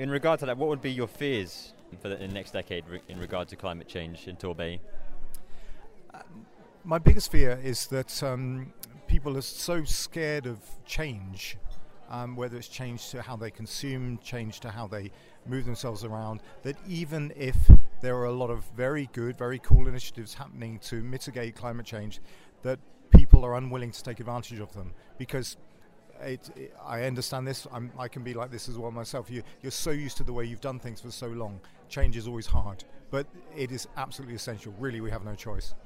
In regard to that, what would be your fears for the next decade in regard to climate change in Torbay? My biggest fear is that people are so scared of change, whether it's change to how they consume, change to how they move themselves around, that even if there are a lot of very good, very cool initiatives happening to mitigate climate change, that people are unwilling to take advantage of them. Because I understand this, I can be like this as well myself. You're so used to the way you've done things for so long. Change is always hard, but it is absolutely essential. Really, we have no choice.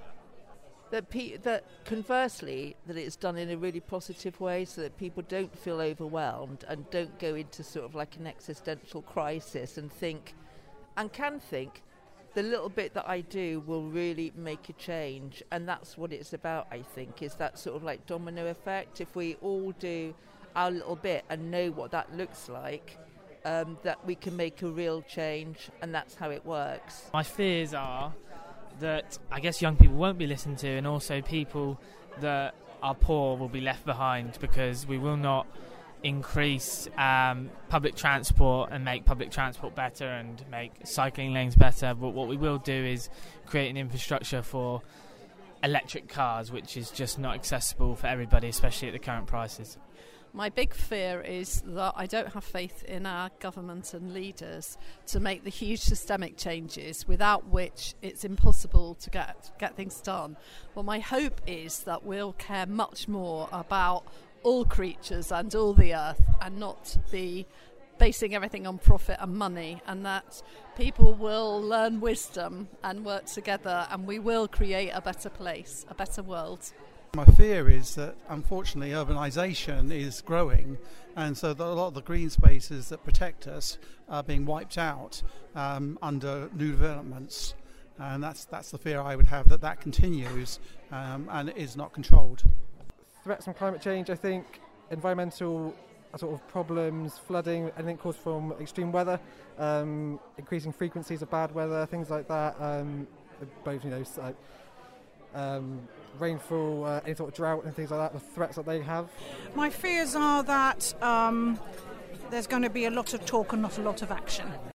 That conversely, that it's done in a really positive way, so that people don't feel overwhelmed and don't go into sort of like an existential crisis and can think the little bit that I do will really make a change. And that's what it's about, I think, is that sort of like domino effect. If we all do our little bit and know what that looks like, that we can make a real change, and that's how it works. My fears are that I guess young people won't be listened to, and also people that are poor will be left behind, because we will not increase public transport and make public transport better and make cycling lanes better. But what we will do is create an infrastructure for electric cars, which is just not accessible for everybody, especially at the current prices. My big fear is that I don't have faith in our government and leaders to make the huge systemic changes without which it's impossible to get things done. Well, my hope is that we'll care much more about all creatures and all the earth, and not be basing everything on profit and money, and that people will learn wisdom and work together, and we will create a better place, a better world. My fear is that, unfortunately, urbanisation is growing, and so that a lot of the green spaces that protect us are being wiped out under new developments, and that's the fear I would have, that continues and is not controlled. Threats from climate change, I think environmental sort of problems, flooding, anything caused from extreme weather, increasing frequencies of bad weather, things like that, both, rainfall, any sort of drought and things like that, the threats that they have. My fears are that there's going to be a lot of talk and not a lot of action.